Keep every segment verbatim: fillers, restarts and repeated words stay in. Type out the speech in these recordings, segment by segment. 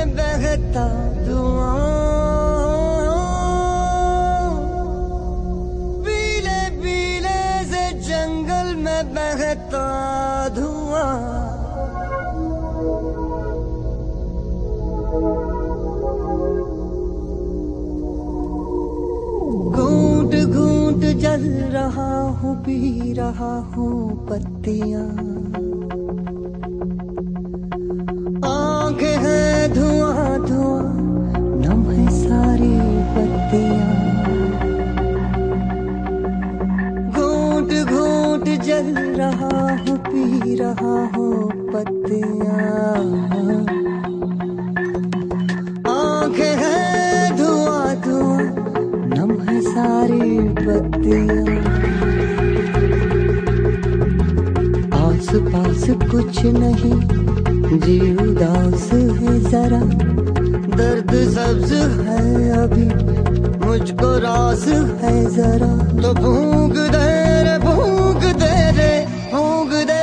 में बहता धुआं, पीले पीले से जंगल में बहता धुआं। घूंट घूंट जल रहा हूँ, पी रहा हूँ पत्तियां, आंखें हैं धुआं धुआं, नम है सारी पत्तियां। घूंट घूंट जल रहा हूँ, पी रहा हूँ पत्तियां, आंखें हैं धुआं धुआं, नम है सारी पत्तियां। आस पास कुछ नहीं, जी उदास है जरा, दर्द सब्ज है अभी, मुझको रास है जरा। तो भूख दे रे, भूख दे रे, भूख दे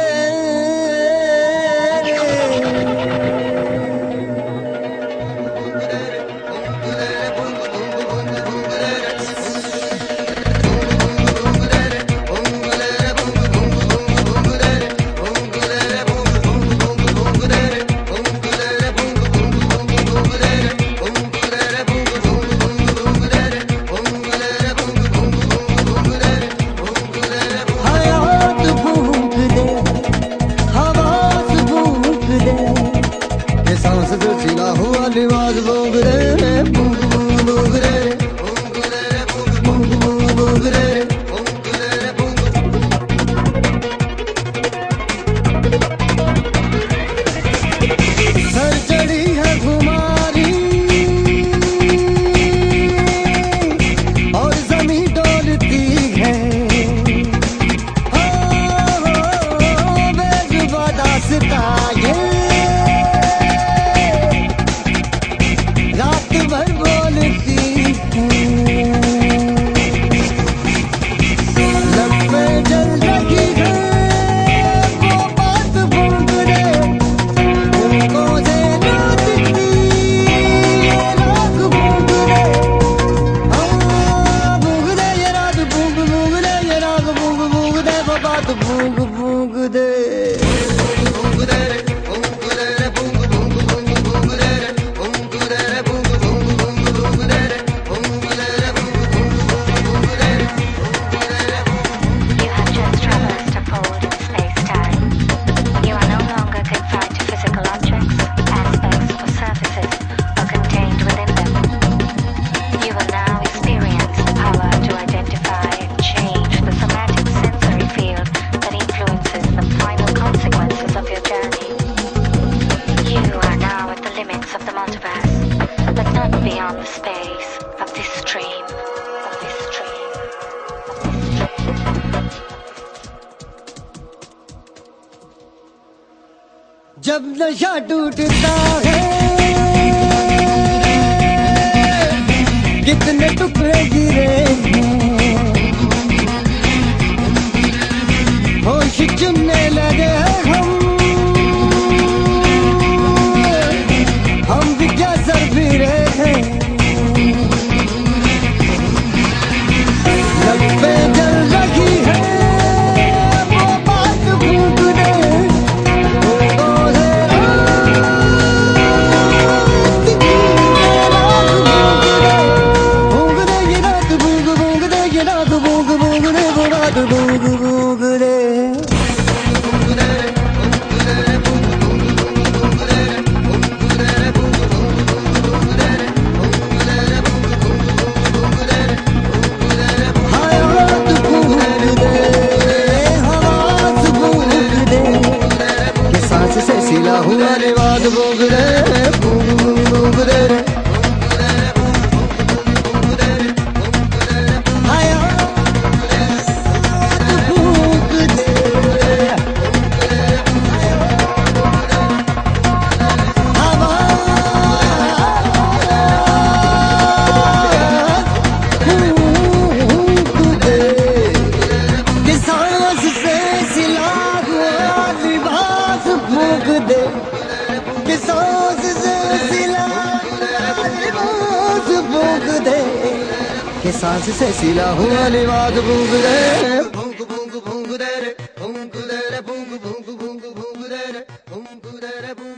जब नशा टूटता है, कितने टुकड़े गिरे हैं, होश चुनने लगे हम, हम भी क्या सर फिरे हैं। लब पे जल रही है वो बात भूख दे, दे कि सांस से सिला भूख दे के सांस से सिला हुआ लिबास भूख दे भूख भूख भूख दे रे भूख दे रे भूख भूख भूख भूख दे रे भूख दे रे